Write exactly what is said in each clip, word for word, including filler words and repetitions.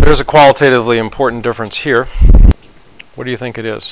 there's a qualitatively important difference here. What do you think it is?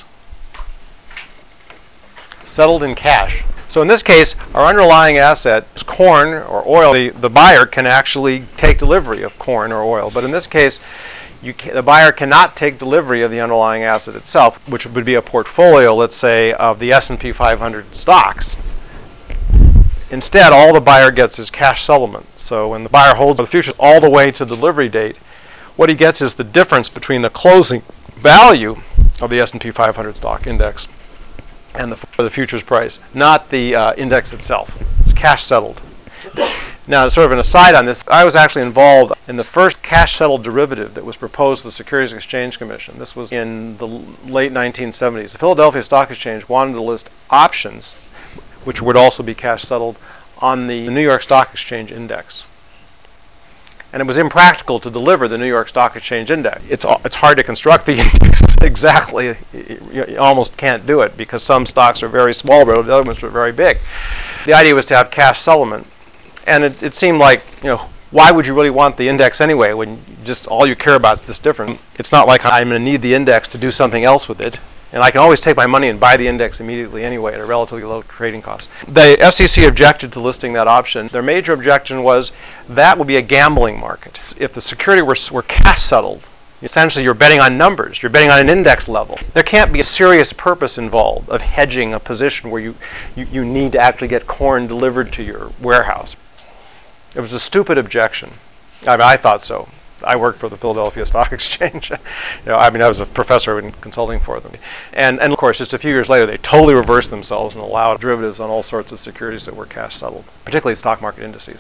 Settled in cash. So in this case, our underlying asset is corn or oil. The, the buyer can actually take delivery of corn or oil, but in this case, you can, the buyer cannot take delivery of the underlying asset itself, which would be a portfolio, let's say, of the S and P five hundred stocks. Instead, all the buyer gets is cash settlement. So when the buyer holds the futures all the way to delivery date, what he gets is the difference between the closing value of the S and P five hundred stock index and the, the futures price, not the uh, index itself. It's cash settled. Now, sort of an aside on this, I was actually involved in the first cash settled derivative that was proposed to the Securities and Exchange Commission. This was in the late nineteen seventies. The Philadelphia Stock Exchange wanted to list options, which would also be cash settled, on the New York Stock Exchange index. And it was impractical to deliver the New York Stock Exchange index. It's, it's hard to construct the index exactly. You, you almost can't do it because some stocks are very small, but the other ones are very big. The idea was to have cash settlement. And it, it seemed like, you know, why would you really want the index anyway when just all you care about is this different? It's not like I'm going to need the index to do something else with it. And I can always take my money and buy the index immediately anyway at a relatively low trading cost. The S E C objected to listing that option. Their major objection was that would be a gambling market. If the security were, were cash settled, essentially you're betting on numbers. You're betting on an index level. There can't be a serious purpose involved of hedging a position where you, you, you need to actually get corn delivered to your warehouse. It was a stupid objection. I mean, I thought so. I worked for the Philadelphia Stock Exchange. you know, I mean, I was a professor in consulting for them. And, and of course, just a few years later, they totally reversed themselves and allowed derivatives on all sorts of securities that were cash settled, particularly stock market indices.